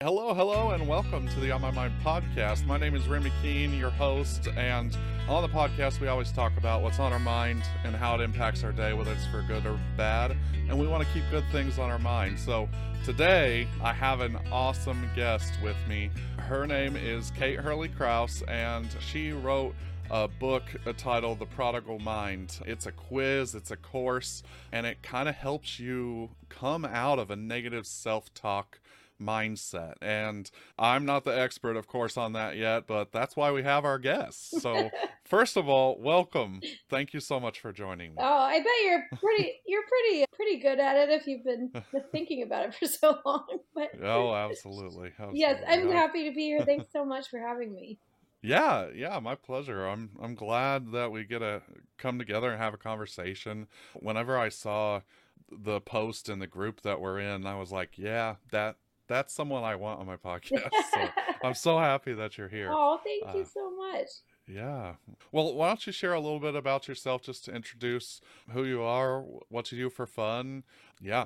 Hello, hello, and welcome to the On My Mind podcast. My name is Remy Keene, your host, and on the podcast we always talk about what's on our mind and how it impacts our day, whether it's for good or bad, and we want to keep good things on our mind. So today I have an awesome guest with me. Her name is Kate Hurley Krause, and she wrote a book titled The Prodigal Mind. It's a quiz, it's a course, and it kind of helps you come out of a negative self-talk mindset. And I'm not the expert, of course, on that yet, but that's why we have our guests. So first of all, welcome. Thank you so much for joining me. Oh, I bet you're pretty good at it if you've been thinking about it for so long. But Oh, absolutely. yes, I'm happy to be here. Thanks so much for having me. Yeah, my pleasure. I'm glad that we get to come together and have a conversation. Whenever I saw the post in the group that we're in, I was like, yeah, that's someone I want on my podcast. So I'm so happy that you're here. Oh, thank you so much. Yeah. Well, why don't you share a little bit about yourself just to introduce who you are, what you do for fun? Yeah.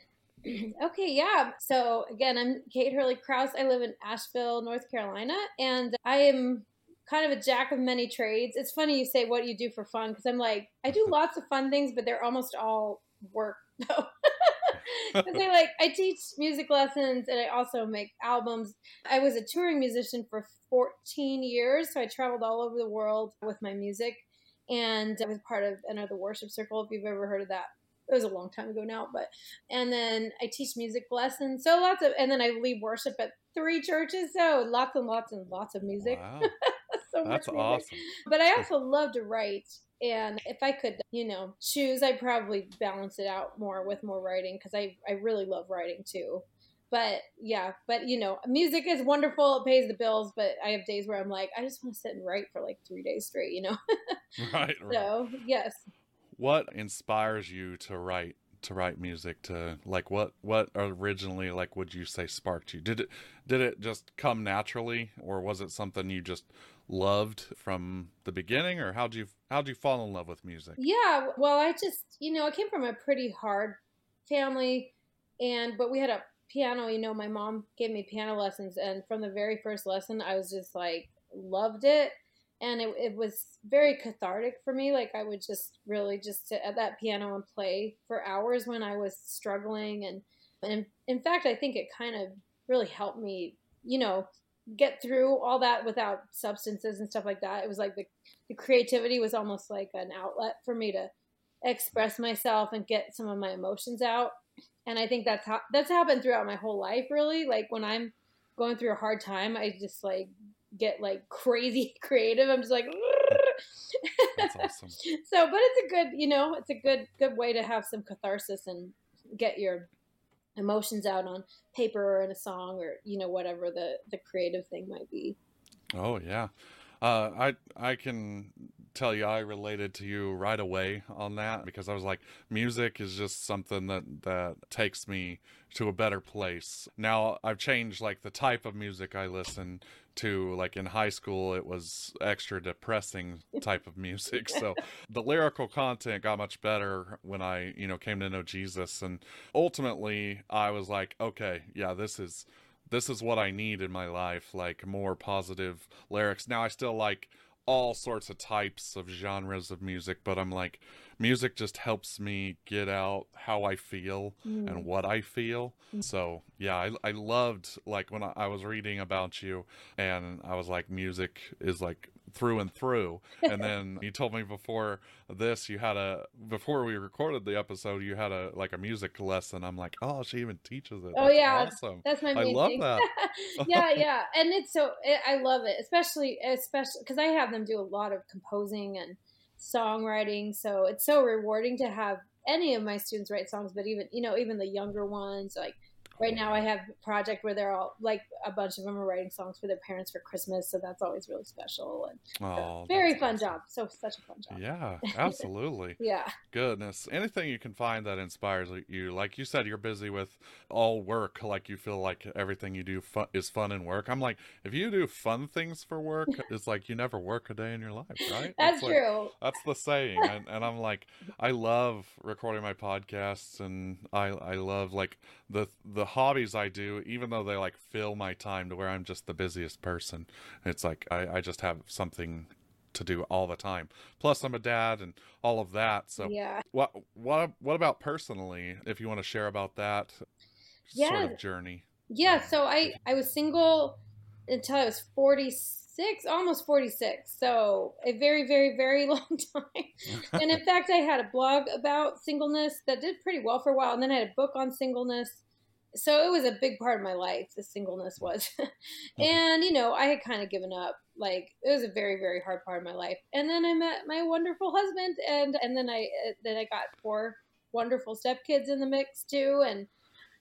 Okay, yeah. So again, I'm Kate Hurley Krause. I live in Asheville, North Carolina, and I am kind of a jack of many trades. It's funny you say what you do for fun because I'm like, I do lots of fun things, but they're almost all work though. Because I teach music lessons and I also make albums. I was a touring musician for 14 years, so I traveled all over the world with my music, and I was part of another worship circle. If you've ever heard of that, it was a long time ago now. And then I teach music lessons, and then I lead worship at 3 churches, so lots and lots and lots of music. Wow. So That's much music. awesome. But I also love to write. And if I could, choose, I'd probably balance it out more with more writing because I really love writing too. But music is wonderful. It pays the bills. But I have days where I'm like, I just want to sit and write for like 3 days straight, Right. So, yes. What inspires you to write music? To like what originally, like, would you say sparked you? Did it just come naturally, or was it something you just loved from the beginning, or how'd you fall in love with music? Yeah, well, I just, I came from a pretty hard family, but we had a piano. My mom gave me piano lessons, and from the very first lesson, I was just like, loved it. And it was very cathartic for me. Like I would just really just sit at that piano and play for hours when I was struggling. And in fact, I think it kind of really helped me, get through all that without substances and stuff like that. It was like the creativity was almost like an outlet for me to express myself and get some of my emotions out. And I think that's happened throughout my whole life, really. Like when I'm going through a hard time, I just like get like crazy creative. I'm just like That's awesome. So, but it's a good way to have some catharsis and get your emotions out on paper or in a song or whatever the creative thing might be. Oh yeah. I can tell you I related to you right away on that, because I was like, music is just something that takes me to a better place. Now I've changed like the type of music I listen to. Like in high school it was extra depressing type of music, so the lyrical content got much better when I came to know Jesus, and ultimately I was like, okay, yeah, this is what I need in my life, like more positive lyrics. Now I still like all sorts of types of genres of music, but I'm like, music just helps me get out how I feel and what I feel. So yeah, I loved like when I was reading about you, and I was like, music is like through and through. And then you told me before we recorded the episode, you had a music lesson. I'm like, oh, she even teaches it. Oh, That's yeah, awesome. that's my I main love thing. that. Yeah, and I love it, especially because I have them do a lot of composing and songwriting, so it's so rewarding to have any of my students write songs, but even the younger ones, like right now I have a project where they're all like a bunch of them are writing songs for their parents for Christmas, so that's always really special. And Oh, very that's fun awesome. job. So such a fun job. Yeah, absolutely. Yeah. Goodness. Anything you can find that inspires you. Like you said, you're busy with all work. Like you feel like everything you do is fun and work. I'm like, if you do fun things for work, it's like you never work a day in your life, right? That's Like, true. that's the saying. And I'm like, I love recording my podcasts, and I love like the hobbies I do, even though they like fill my time to where I'm just the busiest person, it's like I just have something to do all the time. Plus, I'm a dad and all of that. So, Yeah. what about personally? If you want to share about that sort Yeah. of journey. Yeah. So I was single until I was 46, almost 46. So a very, very, very long time. And in fact, I had a blog about singleness that did pretty well for a while. And then I had a book on singleness. So it was a big part of my life, the singleness was. And, I had kind of given up. Like it was a very, very hard part of my life. And then I met my wonderful husband, and then I got four wonderful stepkids in the mix too. And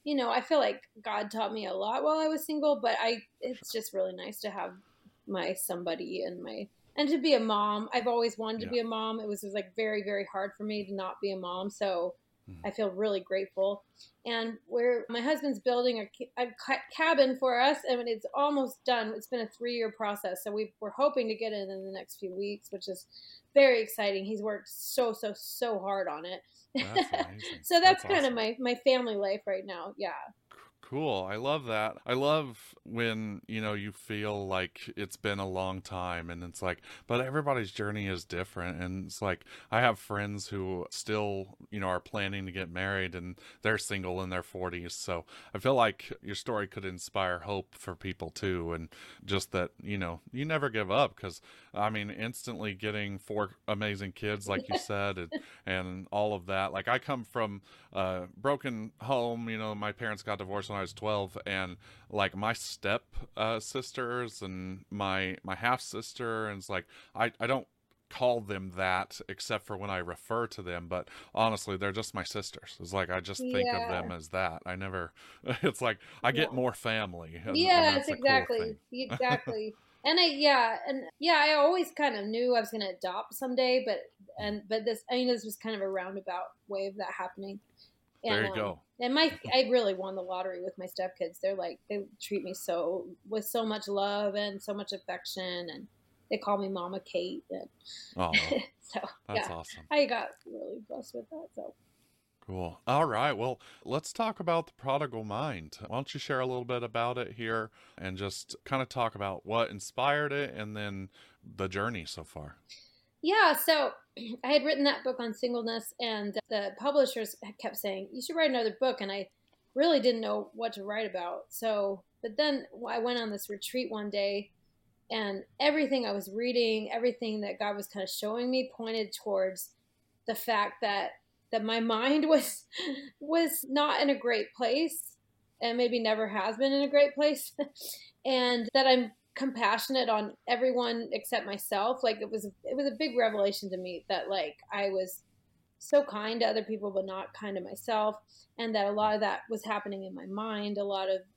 I feel like God taught me a lot while I was single, but it's just really nice to have my somebody and to be a mom. I've always wanted to Yeah. be a mom. It was like very, very hard for me to not be a mom. So I feel really grateful. And where my husband's building a cabin for us, and it's almost done. It's been a 3-year process. So we're hoping to get it in the next few weeks, which is very exciting. He's worked so, so, so hard on it. That's amazing. So that's That's kind of awesome. my family life right now. Yeah. Cool. I love that. I love when, you feel like it's been a long time and it's like, but everybody's journey is different. And it's like, I have friends who still, are planning to get married and they're single in their 40s. So I feel like your story could inspire hope for people too. And just that, you never give up because, I mean, instantly getting 4 amazing kids, like you said, and all of that. Like, I come from broken home. My parents got divorced when I was 12, and like my step sisters and my half sister, and it's like I don't call them that except for when I refer to them, but honestly they're just my sisters. It's like I just think of Yeah. them as that. I never it's like I get Yeah. more family, and Yes, that's a cool exactly. thing. Exactly. And I always kind of knew I was going to adopt someday, but this was kind of a roundabout way of that happening. There And you go. I really won the lottery with my stepkids. They treat me with so much love and so much affection, and they call me Mama Kate. And Oh, so that's yeah, awesome. I got really blessed with that. So Cool. All right. Well, let's talk about the prodigal mind. Why don't you share a little bit about it here and just kind of talk about what inspired it and then the journey so far? yeah, so I had written that book on singleness, and the publishers kept saying you should write another book, and I really didn't know what to write about. So, but then I went on this retreat one day, and everything I was reading, everything that God was kind of showing me pointed towards the fact that my mind was not in a great place, and maybe never has been in a great place, and that I'm compassionate on everyone except myself. Like it was a big revelation to me that like I was so kind to other people but not kind to myself, and that a lot of that was happening in my mind. A lot of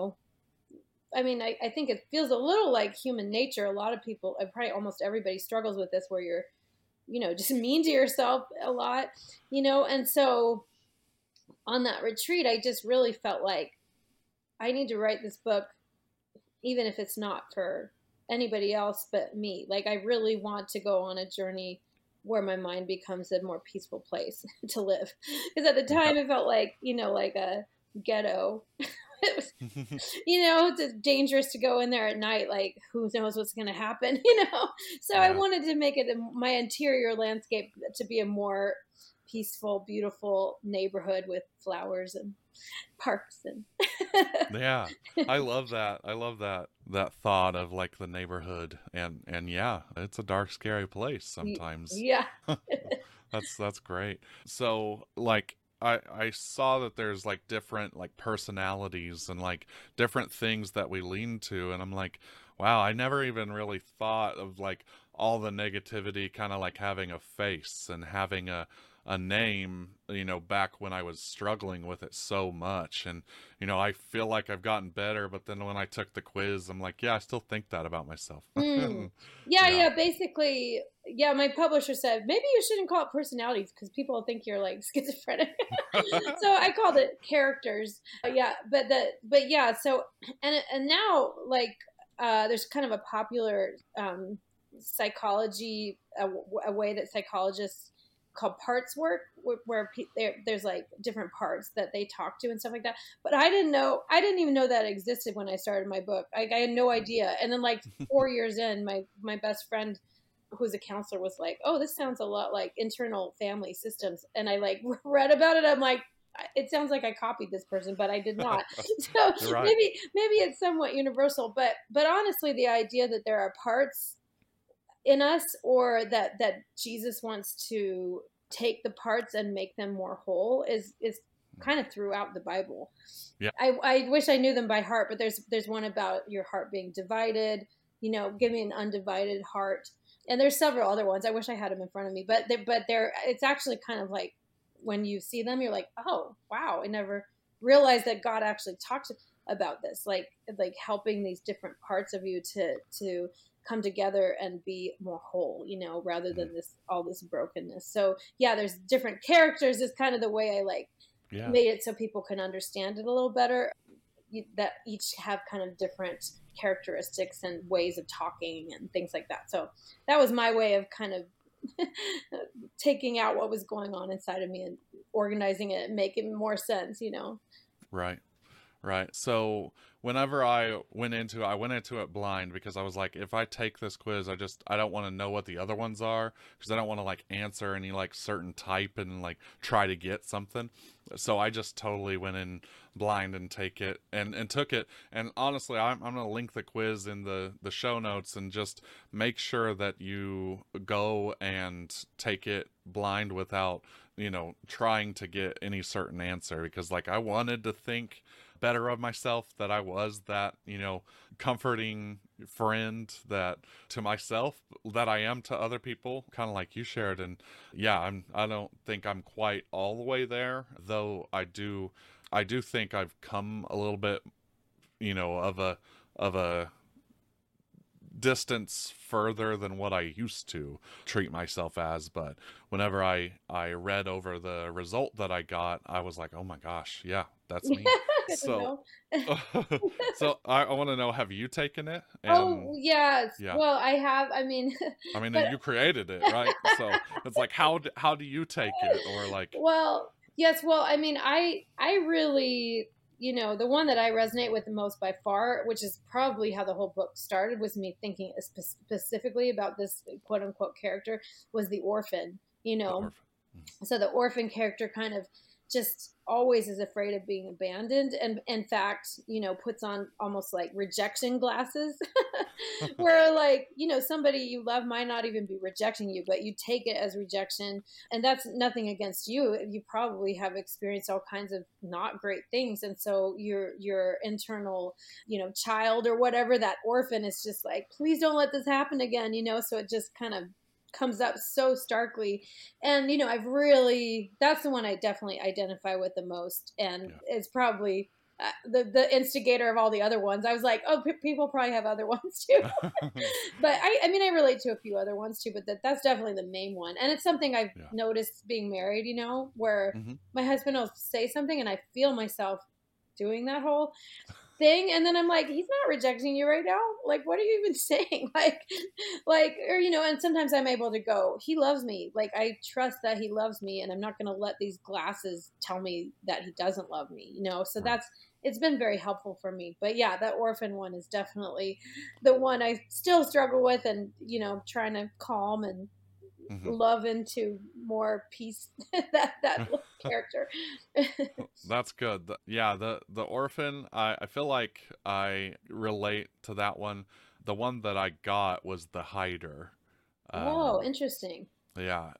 I think it feels a little like human nature. A lot of people, probably almost everybody, struggles with this, where you're, just mean to yourself a lot, and so on that retreat, I just really felt like I need to write this book, even if it's not for anybody else but me. Like, I really want to go on a journey where my mind becomes a more peaceful place to live. Because at the Yeah. time, it felt like, like a ghetto. It was, it's dangerous to go in there at night. Like, who knows what's going to happen, So I Yeah. wanted to make it my interior landscape to be a more peaceful, beautiful neighborhood with flowers and parks and Yeah. I love that. I love that thought of like the neighborhood, and yeah, it's a dark scary place sometimes. yeah. That's great. So like I saw that there's like different like personalities and like different things that we lean to, and I'm like, wow, I never even really thought of like all the negativity kind of like having a face and having a name, back when I was struggling with it so much. And I feel like I've gotten better, but then when I took the quiz, I'm like, yeah, I still think that about myself. Mm. Yeah, Yeah. yeah. Basically, yeah. My publisher said maybe you shouldn't call it personalities because people think you're like schizophrenic. So I called it characters. Yeah, but yeah. So and now like there's kind of a popular psychology a way that psychologists called parts work, where there's like different parts that they talk to and stuff like that. But I didn't even know that existed when I started my book. I had no idea. And then like 4 years in, my best friend, who's a counselor, was like, "Oh, this sounds a lot like internal family systems." And I like read about it. I'm like, it sounds like I copied this person, but I did not. So You're right. maybe it's somewhat universal, but honestly, the idea that there are parts in us, or that Jesus wants to take the parts and make them more whole, is kind of throughout the Bible. Yeah. I wish I knew them by heart, but there's one about your heart being divided. Give me an undivided heart, and there's several other ones. I wish I had them in front of me, but they're it's actually kind of like, when you see them, you're like, oh wow, I never realized that God actually talked about this, like helping these different parts of you to come together and be more whole, rather than all this brokenness. So yeah, there's different characters is kind of the way I like made it so people can understand it a little better, that each have kind of different characteristics and ways of talking and things like that. So that was my way of kind of taking out what was going on inside of me and organizing it and making more sense. Right. So whenever I went into it blind, because I was like, if I take this quiz, I don't want to know what the other ones are, because I don't want to like answer any like certain type and like try to get something. So I just totally went in blind and took it. And honestly, I'm going to link the quiz in the show notes, and just make sure that you go and take it blind without, trying to get any certain answer, because like I wanted to think better of myself, that I was that, comforting friend that to myself that I am to other people, kind of like you shared. And yeah, I don't think I'm quite all the way there, though I do think I've come a little bit, of a distance further than what I used to treat myself as. But whenever I read over the result that I got, I was like, oh my gosh, yeah, that's me. So so I want to know, have you taken it? And oh yes, yeah, well I have. I mean, but you created it, right? So it's like, how do you take it? Or like, well, yes, well, I mean, I really, the one that I resonate with the most by far, which is probably how the whole book started, was me thinking specifically about this quote unquote character, was the orphan. the orphan. So the orphan character kind of just always is afraid of being abandoned, and in fact, puts on almost like rejection glasses where like, somebody you love might not even be rejecting you, but you take it as rejection. And that's nothing against you. You probably have experienced all kinds of not great things. And so your internal, child or whatever, that orphan, is just like, please don't let this happen again, so it just kind of comes up so starkly. And that's the one I definitely identify with the most, and it's probably the instigator of all the other ones. I was like, oh, people probably have other ones too. But I relate to a few other ones too, but that's definitely the main one. And it's something I've noticed being married, where my husband will say something and I feel myself doing that whole thing, and then I'm like, he's not rejecting you right now, like what are you even saying? like or and sometimes I'm able to go, he loves me, like I trust that he loves me, and I'm not going to let these glasses tell me that he doesn't love me, so it's been very helpful for me. But yeah, that orphan one is definitely the one I still struggle with, and trying to calm and love into more peace that character. That's good. The orphan, I feel like I relate to that one. The one that I got was the hider. Oh, interesting. Yeah,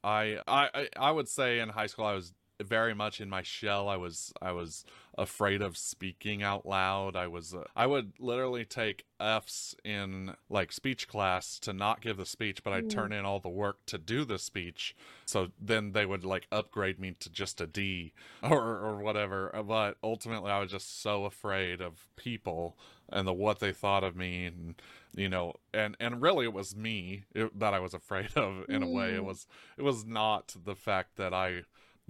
I would say in high school I was very much in my shell. I was afraid of speaking out loud. I would literally take F's in like speech class to not give the speech, but I'd turn in all the work to do the speech. So then they would like upgrade me to just a D or whatever. But ultimately I was just so afraid of people and what they thought of me, and and really it was me that I was afraid of in a way. It was not the fact that I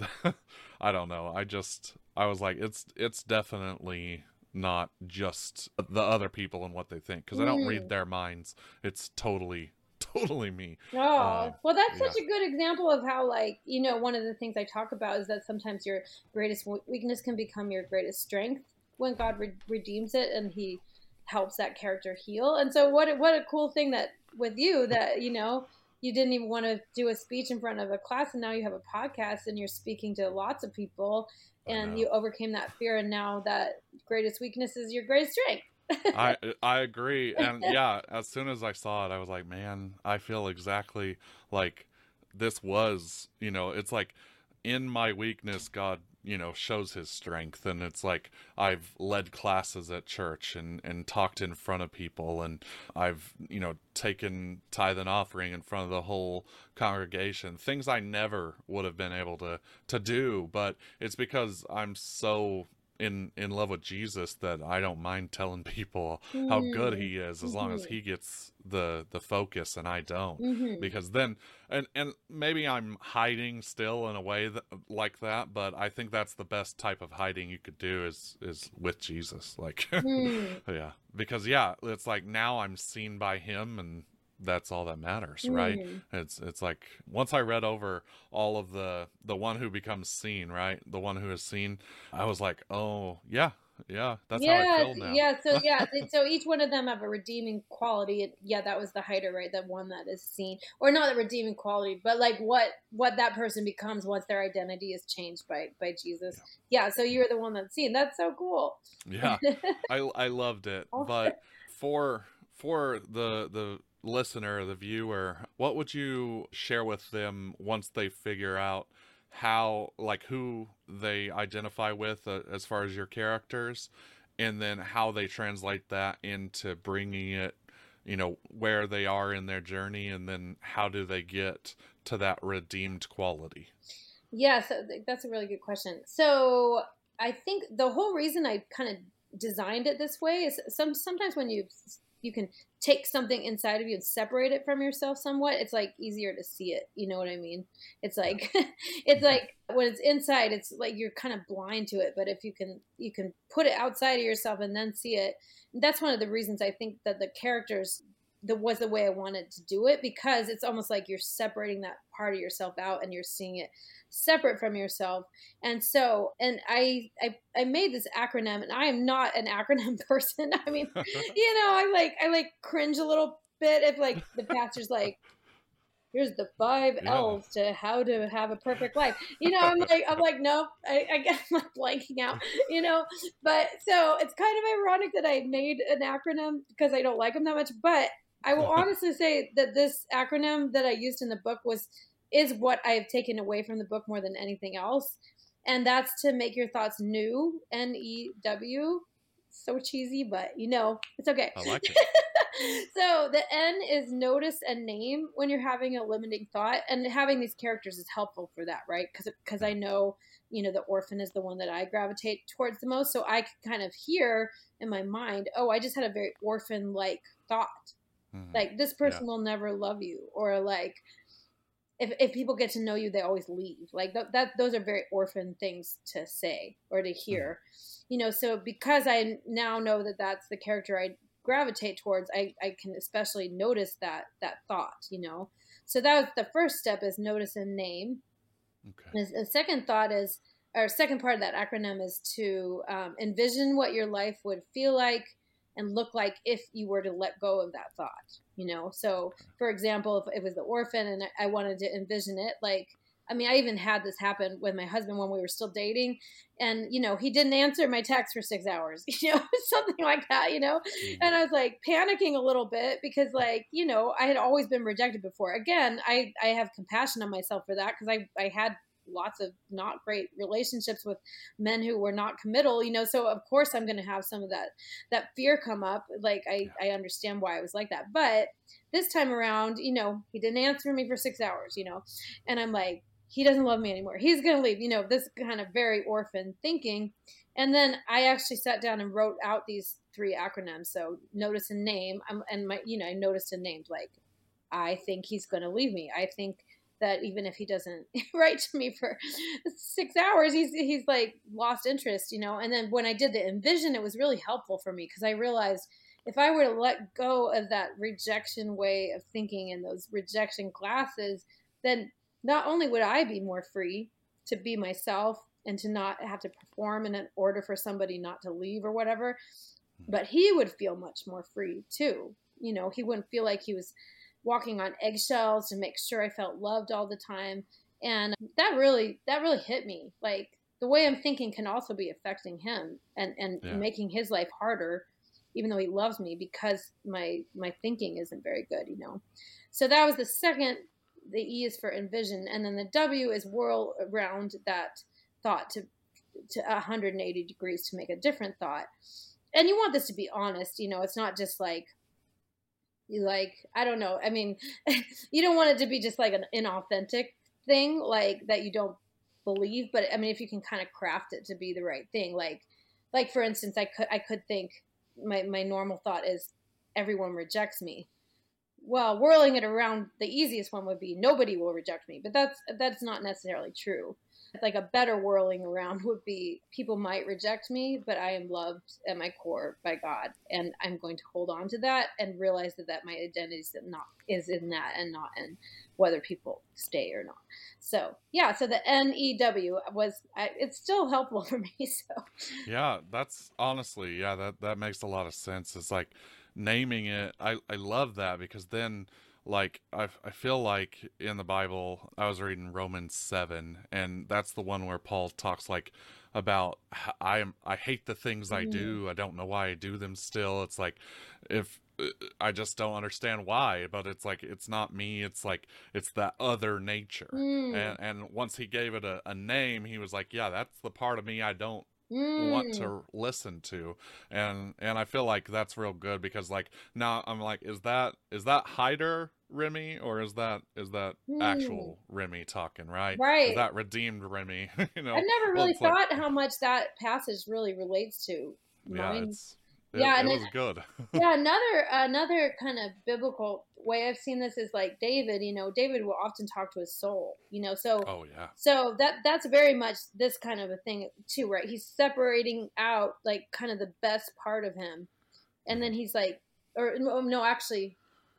don't know. I was like, it's definitely not just the other people and what they think, because I don't read their minds. It's totally totally me. Oh, well, that's Yeah. such a good example of how, like, one of the things I talk about is that sometimes your greatest weakness can become your greatest strength when God redeems it and He helps that character heal. And so, what a cool thing that with you that you didn't even want to do a speech in front of a class, and now you have a podcast and you're speaking to lots of people, I and know. you overcame that fear, and now that greatest weakness is your greatest strength. I agree, and yeah, as soon as I saw it, I was like, man, I feel exactly like this was, it's like in my weakness, God, shows His strength, and it's like I've led classes at church and talked in front of people, and I've taken tithe and offering in front of the whole congregation, things I never would have been able to do, but it's because I'm so in love with Jesus that I don't mind telling people how good Mm. He is as long as Hmm. He gets the focus and I don't, Hmm. because then and maybe I'm hiding still in a way that like that, but I think that's the best type of hiding you could do is with Jesus, like Hmm. yeah, because yeah, it's like now I'm seen by Him, and that's all that matters, right? Hmm. It's like once I read over all of the one who becomes seen, right? The one who is seen, I was like, oh yeah, yeah, that's how I Yes, feel now. yeah. So yeah, so each one of them have a redeeming quality. And yeah, that was the hider, right? The one that is seen, or not a redeeming quality, but like what that person becomes once their identity is changed by Jesus. Yeah, Yeah. So you're the one that's seen. That's so cool. yeah, I loved it, but for the listener, the viewer, what would you share with them once they figure out how, like, who they identify with as far as your characters, and then how they translate that into bringing it, where they are in their journey, and then how do they get to that redeemed quality? Yeah, so that's a really good question. So I think the whole reason I kind of designed it this way is sometimes when you can take something inside of you and separate it from yourself somewhat, it's like easier to see it. You know what I mean? It's Yeah. like it's like when it's inside, it's like you're kind of blind to it. But if you can put it outside of yourself and then see it, that's one of the reasons I think that the characters the was the way I wanted to do it, because it's almost like you're separating that part of yourself out and you're seeing it separate from yourself. And so, and I made this acronym, and I am not an acronym person. I mean, I like cringe a little bit if like the pastor's like, here's the five Yeah. L's to how to have a perfect life. I'm like, nope, I guess I'm like blanking out, you know. But so it's kind of ironic that I made an acronym because I don't like them that much. But I will honestly say that this acronym that I used in the book is what I have taken away from the book more than anything else, and that's to make your thoughts new. NEW. So cheesy, but it's okay. I like it. So the N is notice and name when you're having a limiting thought, and having these characters is helpful for that, right? Because Yeah. I know the orphan is the one that I gravitate towards the most, so I can kind of hear in my mind, oh, I just had a very orphan like thought, Hmm. like this Yeah. person will never love you, or like if people get to know you, they always leave. Like that those are very orphan things to say or to Hmm. hear. So because I now know that that's the character I gravitate towards, I can especially notice that thought. So that was the first step, is notice and name. Okay. And the second thought is, or second part of that acronym is to envision what your life would feel like and look like if you were to let go of that thought. So Okay. for example, if it was the orphan and I wanted to envision it like, I mean, I even had this happen with my husband when we were still dating, and he didn't answer my text for 6 hours, something like that. Hmm. And I was like panicking a little bit because, like, I had always been rejected before. Again, I have compassion on myself for that, because I had lots of not great relationships with men who were not committal. So of course I'm going to have some of that fear come up. Like Yeah. I understand why I was like that, but this time around, he didn't answer me for 6 hours, and I'm like, he doesn't love me anymore, he's going to leave, this kind of very orphan thinking. And then I actually sat down and wrote out these three acronyms. So notice and name. And I noticed and named, like, I think he's going to leave me. I think that even if he doesn't write to me for 6 hours, he's like lost interest. And then when I did the envision, it was really helpful for me, because I realized if I were to let go of that rejection way of thinking and those rejection glasses, then not only would I be more free to be myself and to not have to perform in order for somebody not to leave or whatever, but he would feel much more free too. You know, he wouldn't feel like he was walking on eggshells to make sure I felt loved all the time. And that really hit me. Like the way I'm thinking can also be affecting him and Yeah. making his life harder, even though he loves me, because my thinking isn't very good, you know. So that was the second. The E is for envision, and then the W is whirl around that thought to 180 degrees to make a different thought. And you want this to be honest, you know. It's not just like you like, I don't know. I mean, you don't want it to be just like an inauthentic thing, like that you don't believe. But I mean, if you can kind of craft it to be the right thing, like for instance, I could think my normal thought is everyone rejects me. Well, whirling it around, the easiest one would be nobody will reject me, but that's not necessarily true. Like a better whirling around would be people might reject me, but I am loved at my core by God, and I'm going to hold on to that and realize that my identity is in that and not in whether people stay or not. So yeah, so the NEW it's still helpful for me. So Yeah, that's honestly, yeah, that makes a lot of sense. It's like naming it. I love that because then like I feel like in the Bible, I was reading Romans 7 and that's the one where Paul talks like about I hate the things I mm, do. I don't know why I do them still. It's like if I just don't understand why, but it's like it's not me, it's like it's that other nature. mm, And once he gave it a name, he was like, yeah, that's the part of me I don't want mm, to listen to. And I feel like that's real good because like now I'm like, is that Hyder Remy or is that mm. actual Remy talking, right? Is Right. that redeemed Remy? I never Well, really it's like, thought how much that passage really relates to yeah, mine. it, Yeah, it and then was good. yeah, another kind of biblical way I've seen this is like David. You know, David will often talk to his soul. You know, so Oh yeah. that's very much this kind of a thing too, right? He's separating out like kind of the best part of him, and then Hmm. he's like, or no, actually,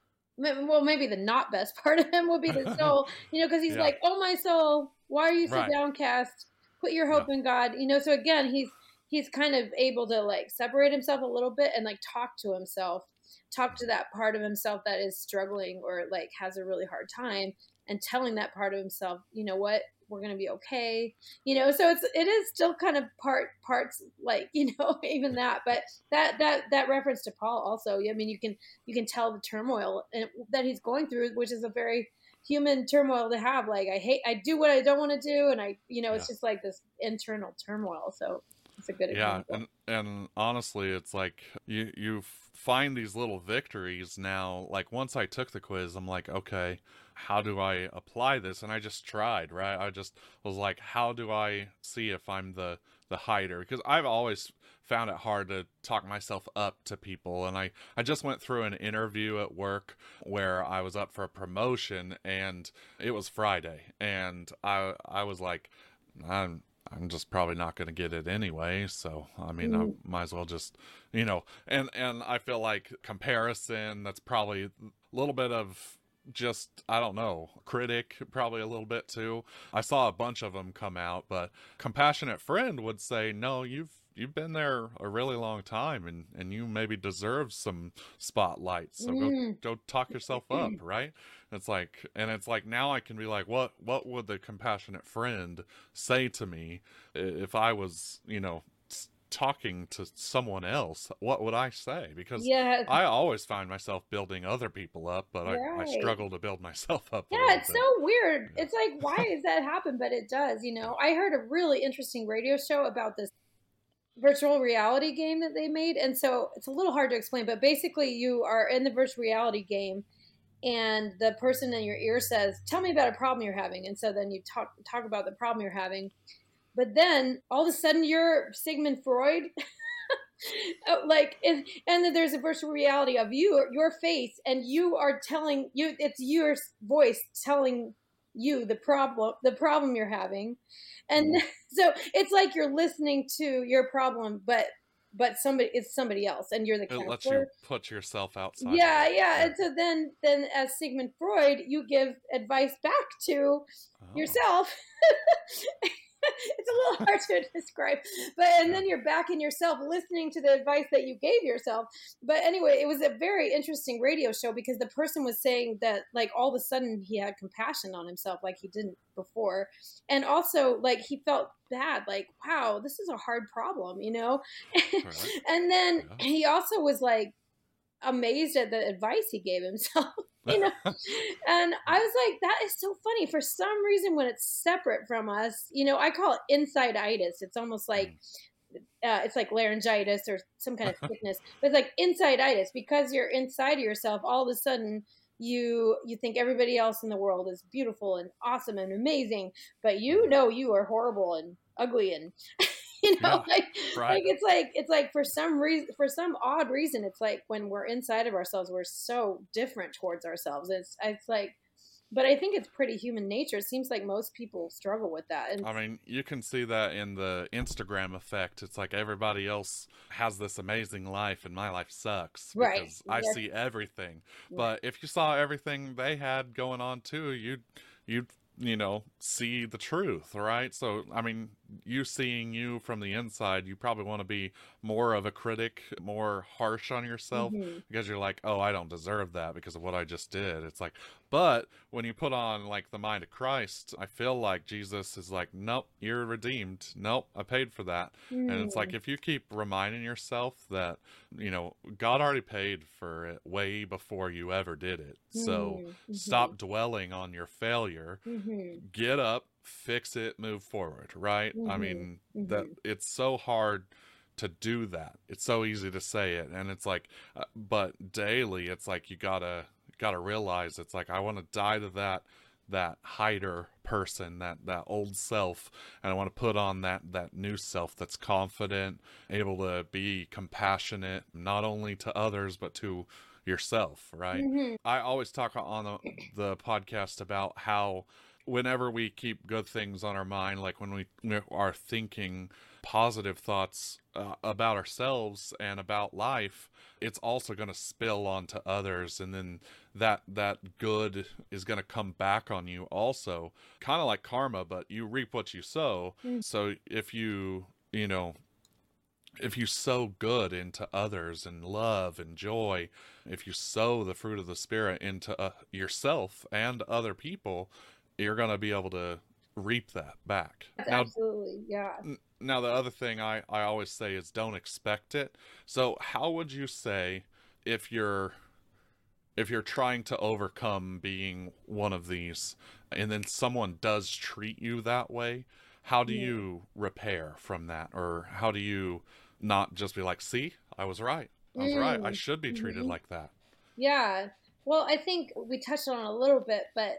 well, maybe the not best part of him will be the soul, you know, because he's Yeah. like, "Oh, my soul, why are you so Right. downcast? Put your Yeah. hope in God." You know, so again, he's kind of able to like separate himself a little bit and like talk to himself, talk to Mhm. that part of himself that is struggling or like has a really hard time, and telling that part of himself, you know what, we're gonna be okay, you know. So it is still kind of parts like you know even that, but that reference to Paul also. I mean, you can tell the turmoil that he's going through, which is a very human turmoil to have. Like I do what I don't want to do, and Yeah. it's just like this internal turmoil. So it's a good Yeah, example. and honestly, it's like you find these little victories now. Like once I took the quiz, I'm like, okay, how do I apply this? And I just tried, right? I just was like, how do I see if I'm the hider? Because I've always found it hard to talk myself up to people, and I just went through an interview at work where I was up for a promotion, and it was Friday, and I was like, I'm just probably not going to get it anyway. So, I mean, I Mm, might as well just, and I feel like comparison, that's probably a little bit of just, I don't know, critic, probably a little bit too. I saw a bunch of them come out, but compassionate friend would say, no, you've been there a really long time and you maybe deserve some spotlight. So mm, go talk yourself up, right? And it's like now I can be like, what would the compassionate friend say to me if I was, talking to someone else? What would I say? Because yeah, I always find myself building other people up, but I right. struggle to build myself up a Yeah, little it's bit. so weird. Yeah. It's like, why does that happen? But it does, you Yeah. know. I heard a really interesting radio show about this virtual reality game that they made. And so it's a little hard to explain, but basically you are in the virtual reality game and the person in your ear says, "Tell me about a problem you're having." And so then you talk about the problem you're having. But then all of a sudden you're Sigmund Freud. Like and then there's a virtual reality of your face, and you are telling you, it's your voice telling you the problem you're having. And Mm. so it's like you're listening to your problem, but but it's somebody else, and you're the It lets you counselor. put yourself outside of Yeah, it. yeah. Yeah. And so then as Sigmund Freud, you give advice back to Oh. yourself. It's a little hard to describe, but and Yeah. then you're back in yourself listening to the advice that you gave yourself. But anyway, it was a very interesting radio show because the person was saying that like all of a sudden he had compassion on himself like he didn't before, and also like he felt bad, like wow, this is a hard problem, you know. Right. And then Yeah. he also was like amazed at the advice he gave himself. You know, and I was like, that is so funny. For some reason, when it's separate from us, you know, I call it inside-itis. It's almost like Mm. it's like laryngitis or some kind of sickness, but it's like inside-itis because you're inside of yourself. All of a sudden, you think everybody else in the world is beautiful and awesome and amazing, but you Mhm. know you are horrible and ugly and you know Yeah. like Right. it's like for some reason, for some odd reason, it's like when we're inside of ourselves we're so different towards ourselves. It's like, but I think it's pretty human nature. It seems like most people struggle with that. And I mean, you can see that in the Instagram effect. It's like everybody else has this amazing life and my life sucks right, because I that's see everything. right. But if you saw everything they had going on too, you'd see the truth, right? So, I mean, you seeing you from the inside, you probably want to be more of a critic, more harsh on yourself Hmm. because you're like, "Oh, I don't deserve that because of what I just did." It's like, but when you put on like the mind of Christ, I feel like Jesus is like, nope, you're redeemed. Nope, I paid for that. And it's like Mm-hmm. if you keep reminding yourself that, God already paid for it way before you ever did it. So Mm-hmm. stop dwelling on your failure, Mm-hmm. get up, fix it, move forward, right? I Mm-hmm. mean, that Mm-hmm. it's so hard to do that. It's so easy to say it, and it's like but daily it's like you got to realize it's like I want to die to that hider person, that old self, and I want to put on that new self that's confident, able to be compassionate not only to others but to yourself, right? Mm-hmm. I always talk on the podcast about how whenever we keep good things on our mind, like when we are thinking positive thoughts about ourselves and about life, it's also going to spill onto others, and then that good is going to come back on you also, kind of like karma, but you reap what you sow. So if you sow good into others and love and joy, if you sow the fruit of the Spirit into yourself and other people, you're going to be able to reap that back. That's Now, absolutely, yeah. now the other thing I always say is don't expect it. So how would you say if you're trying to overcome being one of these and then someone does treat you that way, how do Mm. you repair from that? Or how do you not just be like, see, I Mm. should be treated Mm-hmm. like that? Yeah. Well, I think we touched on it a little bit, but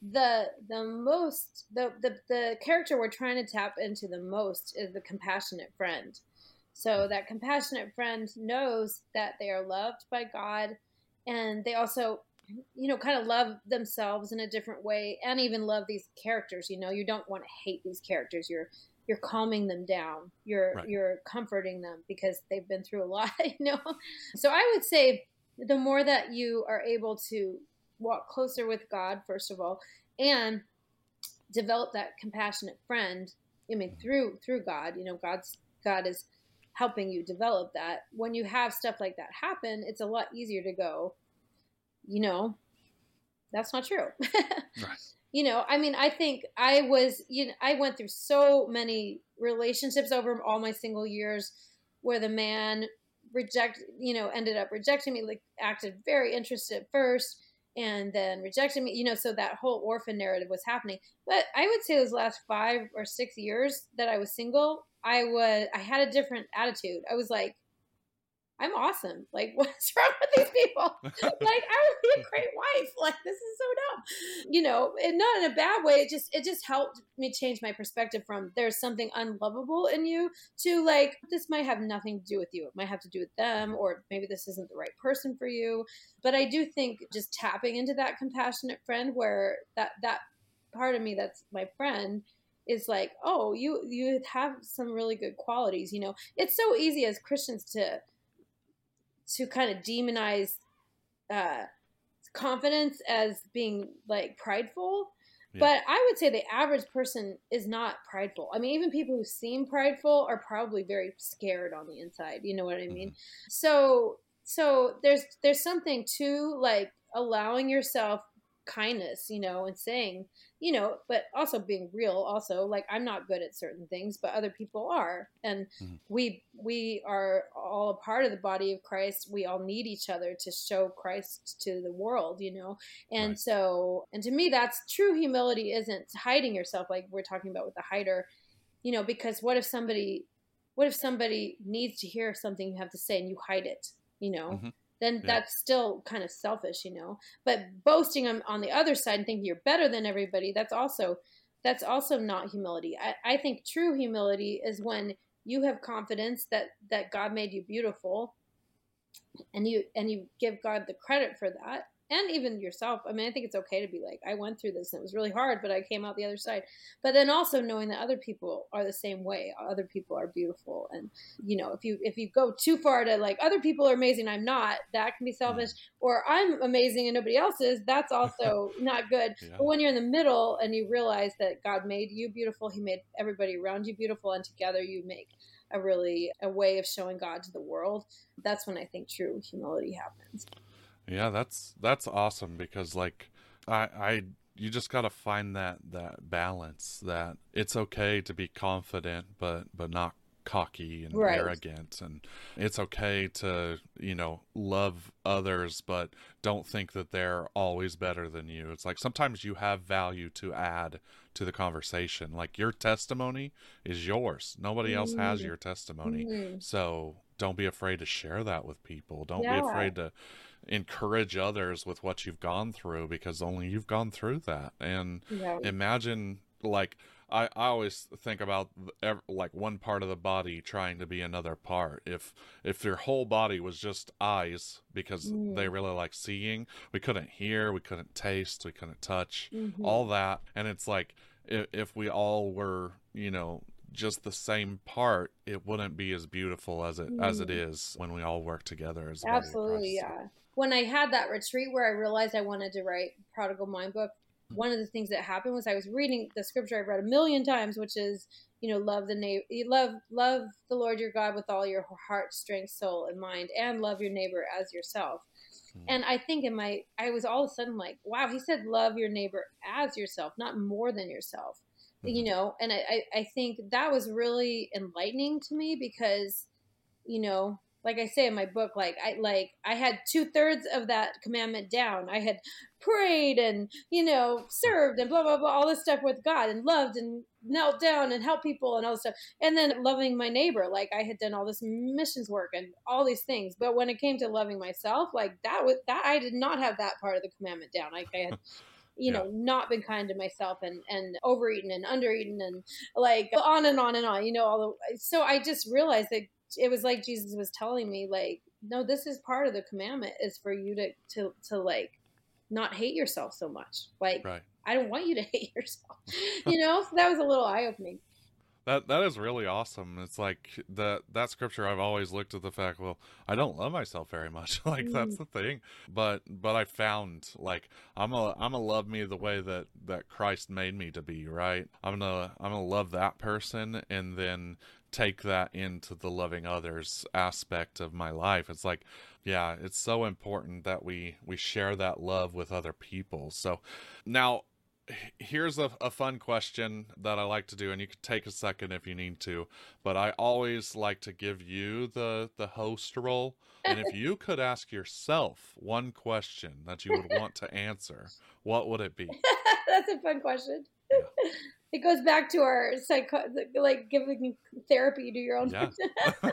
the character we're trying to tap into the most is the compassionate friend. So that compassionate friend knows that they are loved by God, and they also, kind of love themselves in a different way and even love these characters. You don't want to hate these characters. You're calming them down. You're Right. you're comforting them because they've been through a lot, So I would say the more that you are able to walk closer with God, first of all, and develop that compassionate friend, I mean, through God, God is helping you develop that. When you have stuff like that happen, it's a lot easier to go, you know, that's not true. Right. I mean, I think I went through so many relationships over all my single years where the man ended up rejecting me, like acted very interested at first and then rejected me, so that whole orphan narrative was happening. But I would say those last 5 or 6 years that I was single, I had a different attitude. I was like, I'm awesome. Like, what's wrong with these people? Like, I would be a great wife. Like, this is so dumb. And not in a bad way. It just helped me change my perspective from there's something unlovable in you to like this might have nothing to do with you. It might have to do with them, or maybe this isn't the right person for you. But I do think just tapping into that compassionate friend where that part of me that's my friend is like, oh, you have some really good qualities. It's so easy as Christians to kind of demonize uh, confidence as being like prideful. Yeah. But I would say the average person is not prideful. I mean, even people who seem prideful are probably very scared on the inside. You know what I Hmm. mean? So there's something to like allowing yourself kindness, and saying, but also being real. Also, like, I'm not good at certain things, but other people are, and Hmm. we are all a part of the body of Christ. We all need each other to show Christ to the world, and Right. so, and to me, that's true humility isn't hiding yourself like we're talking about with the hider, because what if somebody needs to hear something you have to say and you hide it, you know, Hmm. then Yeah. that's still kind of selfish, but boasting on the other side and thinking you're better than everybody, that's also not humility. I think true humility is when you have confidence that God made you beautiful, and you give God the credit for that, and even yourself. I mean, I think it's okay to be like, I went through this and it was really hard, but I came out the other side. But then also knowing that other people are the same way. Other people are beautiful, and if you go too far to like, other people are amazing, I'm not, that can be selfish. Mm. Or I'm amazing and nobody else is, that's also not good. Yeah. But when you're in the middle and you realize that God made you beautiful, he made everybody around you beautiful, and together you make a way of showing God to the world, that's when I think true humility happens. Yeah, that's awesome because like I you just got to find that balance that it's okay to be confident but not cocky and Right. arrogant, and it's okay to, love others but don't think that they're always better than you. It's like sometimes you have value to add to the conversation. Like your testimony is yours. Nobody else has Mm, your testimony. mm, So don't be afraid to share that with people. Don't be yeah. afraid to encourage others with what you've gone through because only you've gone through that. And Yeah. imagine, like, I always think about like one part of the body trying to be another part. If your whole body was just eyes because they Mm, really like seeing, we couldn't hear, we couldn't taste, we couldn't touch, all hmm. that. And it's like if we all were, just the same part, it wouldn't be as beautiful as it Mm. is when we all work together as the body of Absolutely, Christ. So. yeah. When I had that retreat where I realized I wanted to write Prodigal Mind book, one of the things that happened was I was reading the scripture I've read a million times, which is, love the Lord your God with all your heart, strength, soul, and mind, and love your neighbor as yourself. Mm. And I think I was all of a sudden like, wow, he said love your neighbor as yourself, not more than yourself. Hmm. And I think that was really enlightening to me because, like I say in my book, I had 2/3 of that commandment down. I had prayed and, served and blah blah blah, all this stuff with God, and loved and knelt down and helped people and all this stuff. And then loving my neighbor, like I had done all this missions work and all these things. But when it came to loving myself, like that I did not have that part of the commandment down. Like I had, Yeah. not been kind to myself, and overeaten and undereaten and like on and on and on, all the, so I just realized that it was like Jesus was telling me, like, no, this is part of the commandment, is for you to like not hate yourself so much. Like, Right. I don't want you to hate yourself. So that was a little eye opening. That is really awesome. It's like that scripture. I've always looked at the fact, well, I don't love myself very much. Like that's Mm, the thing. But I found like I'm a love me the way that Christ made me to be. Right. I'm gonna love that person and then take that into the loving others aspect of my life. It's like, yeah, it's so important that we share that love with other people. So now here's a fun question that I like to do, and you can take a second if you need to, but I always like to give you the host role. And if you could ask yourself one question that you would want to answer, what would it be? that's a fun question. Yeah. It goes back to our like giving therapy to your own Yeah. person.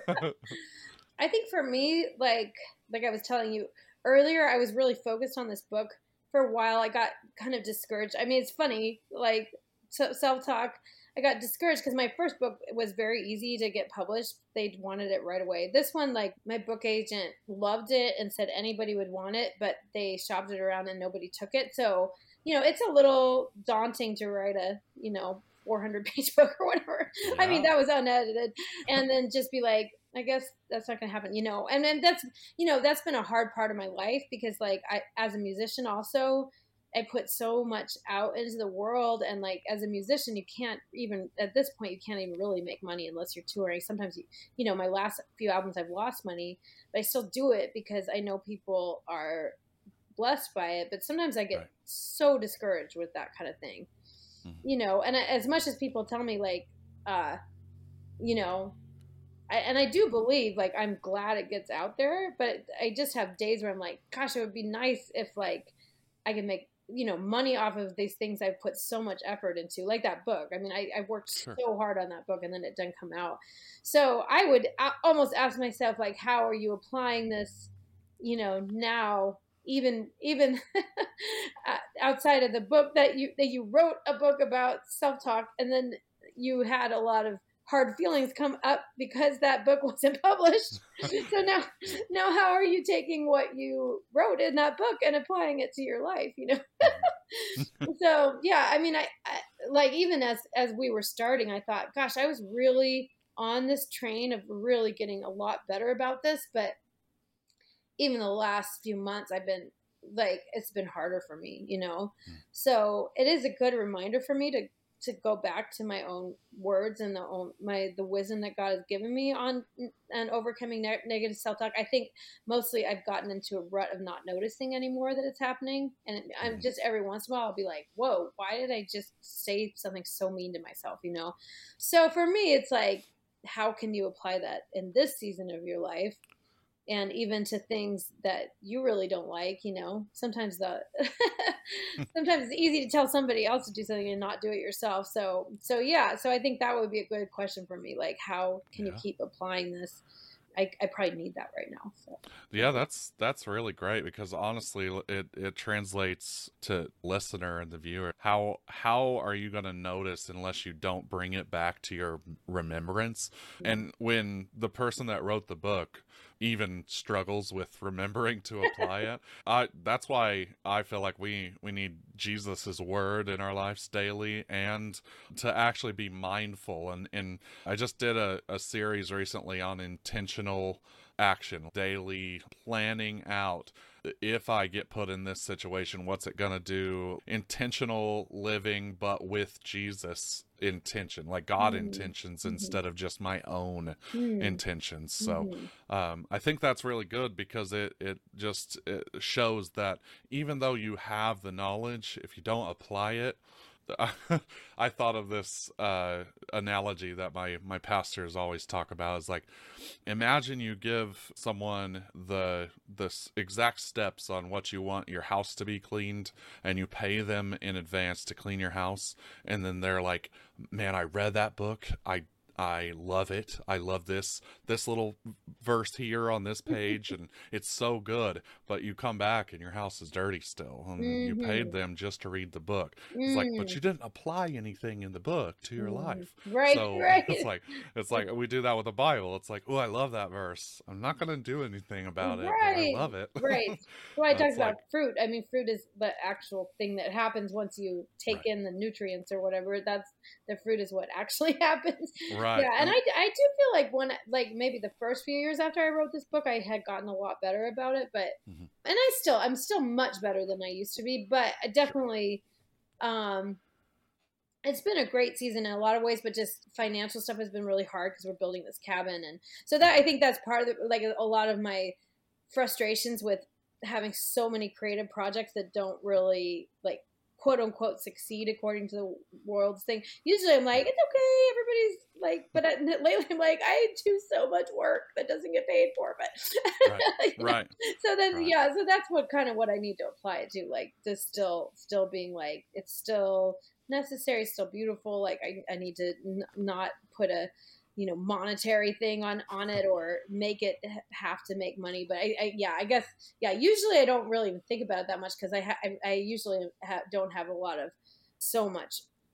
I think for me, like I was telling you earlier, I was really focused on this book for a while. I got kind of discouraged. I mean, it's funny, like, self talk. I got discouraged because my first book was very easy to get published. They wanted it right away. This one, like, my book agent loved it and said anybody would want it, but they shopped it around and nobody took it. So, it's a little daunting to write a 400-page book or whatever. I mean, Yeah. that was unedited. And then just be like, I guess that's not going to happen, and then that's been a hard part of my life because like as a musician also, I put so much out into the world. And like, as a musician, you can't even, at this point, you can't even really make money unless you're touring. Sometimes, my last few albums, I've lost money, but I still do it because I know people are blessed by it. But sometimes I get Right. so discouraged with that kind of thing, and as much as people tell me like, you know, and I do believe, like, I'm glad it gets out there, but I just have days where I'm like, gosh, it would be nice if like I could make, money off of these things I've put so much effort into, like that book. I mean, I worked Sure. so hard on that book and then it didn't come out. So I would almost ask myself, like, how are you applying this, now, even outside of the book that you wrote a book about self-talk, and then you had a lot of hard feelings come up because that book wasn't published. So now how are you taking what you wrote in that book and applying it to your life, So yeah, I mean, I like, even as we were starting, I thought, gosh, I was really on this train of really getting a lot better about this, but even the last few months, I've been like, it's been harder for me, So it is a good reminder for me to go back to my own words and the wisdom that God has given me on and overcoming negative self-talk. I think mostly I've gotten into a rut of not noticing anymore that it's happening, and I'm just, every once in a while I'll be like, whoa, why did I just say something so mean to myself, So for me, it's like, how can you apply that in this season of your life? And even to things that you really don't like, sometimes sometimes it's easy to tell somebody else to do something and not do it yourself. So yeah, so I think that would be a good question for me. Like, how can you Yeah. keep applying this? I probably need that right now. So Yeah, that's really great, because honestly, it translates to listener and the viewer. How are you going to notice unless you don't bring it back to your remembrance? And when the person that wrote the book even struggles with remembering to apply it, that's why I feel like we need Jesus's word in our lives daily, and to actually be mindful. And I just did a series recently on intentional action, daily planning out. If I get put in this situation, what's it gonna do? Intentional living, but with Jesus intention, like God intentions, instead of just my own intentions. So I think that's really good, because it shows that even though you have the knowledge, if you don't apply it, I thought of this analogy that my pastors always talk about, is like, imagine you give someone the exact steps on what you want your house to be cleaned, and you pay them in advance to clean your house, and then they're like, man, I read that book, I love it. I love this little verse here on this page, and it's so good. But you come back and your house is dirty still, and you paid them just to read the book. It's like, but you didn't apply anything in the book to your life. Right, So right. it's like we do that with the Bible. It's like, oh, I love that verse. I'm not going to do anything about it, but I Right, love it. right. Well, I talked It's about like, fruit. I mean, fruit is the actual thing that happens once you take right, in the nutrients or whatever. That's the fruit is what actually happens. right, Yeah, and I do feel like like maybe the first few years after I wrote this book, I had gotten a lot better about it. But and I'm still much better than I used to be. But I sure, definitely, it's been a great season in a lot of ways, but just financial stuff has been really hard because we're building this cabin, and so that I think that's part of like a lot of my frustrations with having so many creative projects that don't really, like, quote unquote succeed according to the world's thing. Usually I'm like, it's okay, everybody's like, but lately I'm like, I do so much work that doesn't get paid for, right, but right, so then right. yeah, so that's what kind of what I need to apply it to, like, just still being like, it's still necessary, still beautiful. Like, I need to not put a monetary thing on it or make it have to make money. But I guess, yeah, usually I don't really even think about it that much because I usually don't have a lot of so much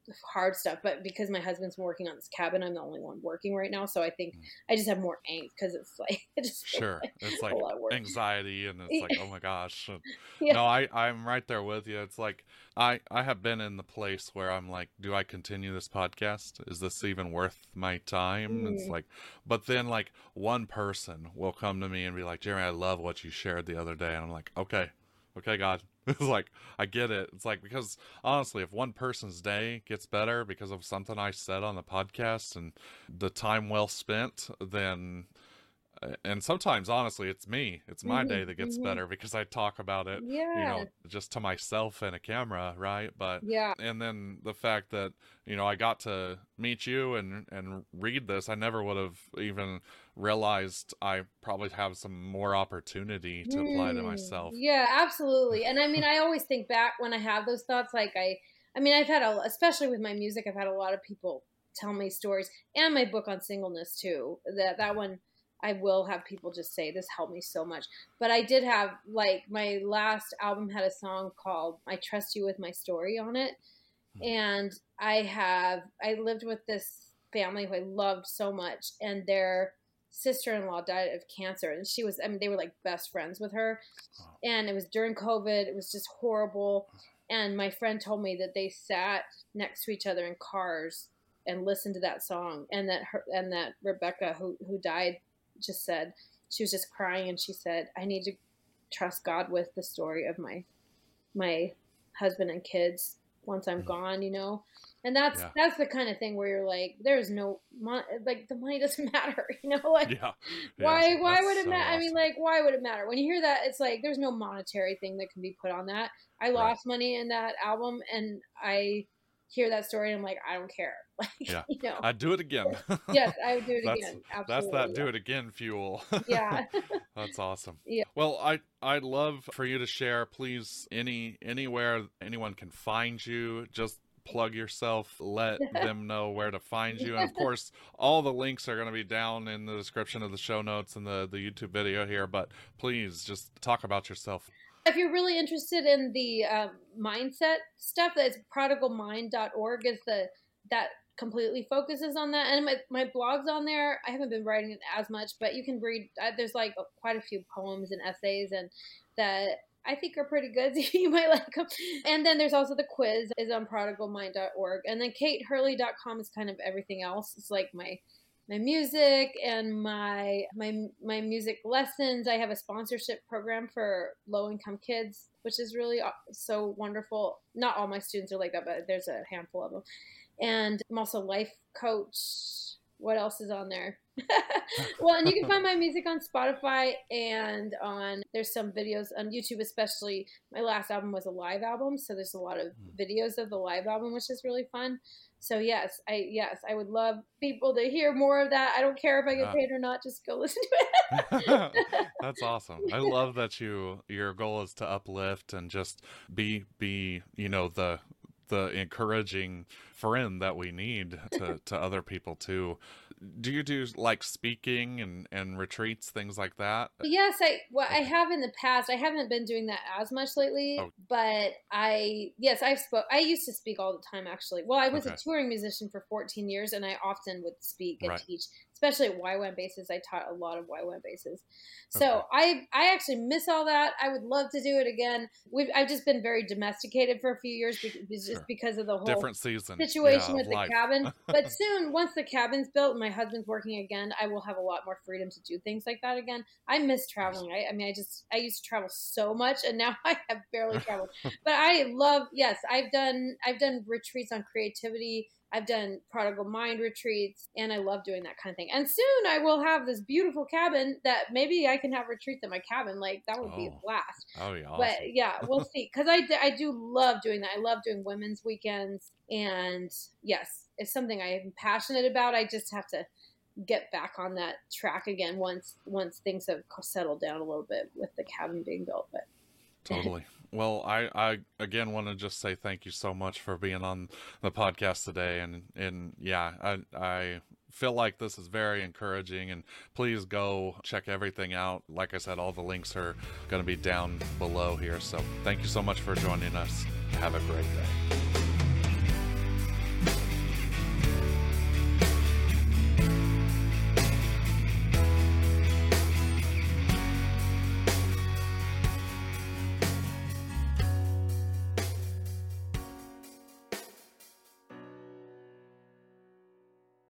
hard stuff. But because my husband's working on this cabin, I'm the only one working right now. So I think I just have more angst because it's like it just feels Sure. like It's a like lot of work. anxiety and it's like, oh my gosh. Yeah. No, I'm right there with you. It's like I have been in the place where I'm like, do I continue this podcast? Is this even worth my time? It's Mm. like, but then like one person will come to me and be like, Jeremy, I love what you shared the other day. And I'm like, okay, God. It's like, I get it. It's like, because honestly, if one person's day gets better because of something I said on the podcast and the time well spent, then and sometimes honestly it's my day that gets Hmm. better because I talk about it, Yeah. just to myself and a camera, right? But Yeah. and then the fact that I got to meet you and read this, I never would have even realized I probably have some more opportunity to apply to myself. Yeah, absolutely. And I mean, I always think back when I have those thoughts, like I mean, I've had especially with my music, I've had a lot of people tell me stories, and my book on singleness too. That one, I will have people just say this helped me so much. But I did have, like, my last album had a song called "I Trust You with My Story" on it, and I lived with this family who I loved so much, and their sister-in-law died of cancer, and I mean, they were like best friends with her, Oh, and it was during COVID. It was just horrible. And my friend told me that they sat next to each other in cars and listened to that song, and that Rebecca, who died, just said she was just crying, and she said, "I need to trust God with the story of my husband and kids once I'm gone," you know. And that's yeah. that's the kind of thing where you're like, there's no like the money doesn't matter, you know, like Yeah. Yeah, why that's would it so matter? I mean, awesome. like, why would it matter? When you hear that, it's like there's no monetary thing that can be put on that. I Right. lost money in that album, and I hear that story, and I'm like, I don't care. Like, Yeah, you know, I'd do it again. yes, I would do it that's again. that's that Absolutely. do it again fuel. Yeah. That's awesome. Yeah. Well, I'd love for you to share, please, anywhere anyone can find you. Just plug yourself, let them know where to find you, and of course, all the links are going to be down in the description of the show notes and the YouTube video here. But please, just talk about yourself. If you're really interested in the mindset stuff, that's prodigalmind.org is that completely focuses on that. And my blog's on there. I haven't been writing it as much, but you can read. There's like quite a few poems and essays, and that I think are pretty good. You might like them. And then there's also the quiz is on prodigalmind.org. And then katehurley.com is kind of everything else. It's like my music and my music lessons. I have a sponsorship program for low income kids, which is really so wonderful. Not all my students are like that, but there's a handful of them. And I'm also a life coach. What else is on there? Well, and you can find my music on Spotify, and there's some videos on YouTube, especially my last album was a live album, so there's a lot of videos of the live album, which is really fun. So yes, I would love people to hear more of that. I don't care if I get Yeah. paid or not, just go listen to it. That's awesome. I love that your goal is to uplift and just be the encouraging friend that we need to other people too. Do you do like speaking and retreats, things like that? Yes, I Okay. have in the past. I haven't been doing that as much lately, Oh, but I used to speak all the time actually. Well, I was a okay. touring musician for 14 years, and I often would speak and Right. teach, especially at YWAM bases. I taught a lot of YWAM bases. Okay. So I actually miss all that. I would love to do it again. I've just been very domesticated for a few years just Sure. because of the whole Different season, yeah, situation of with the life. cabin. But soon, once the cabin's built and my husband's working again, I will have a lot more freedom to do things like that again. I miss Nice. traveling. I mean, I used to travel so much, and now I have barely traveled. But I love. Yes, I've done retreats on creativity. I've done prodigal mind retreats, and I love doing that kind of thing. And soon I will have this beautiful cabin that maybe I can have retreats at my cabin. Like, that would be a Oh, blast. that would be But awesome. yeah, we'll see. Because I do love doing that. I love doing women's weekends. And yes, it's something I am passionate about. I just have to get back on that track again once things have settled down a little bit with the cabin being built. But Totally. Well, I again want to just say thank you so much for being on the podcast today, and yeah, I feel like this is very encouraging, and please go check everything out. Like I said, all the links are going to be down below here. So thank you so much for joining us. Have a great day.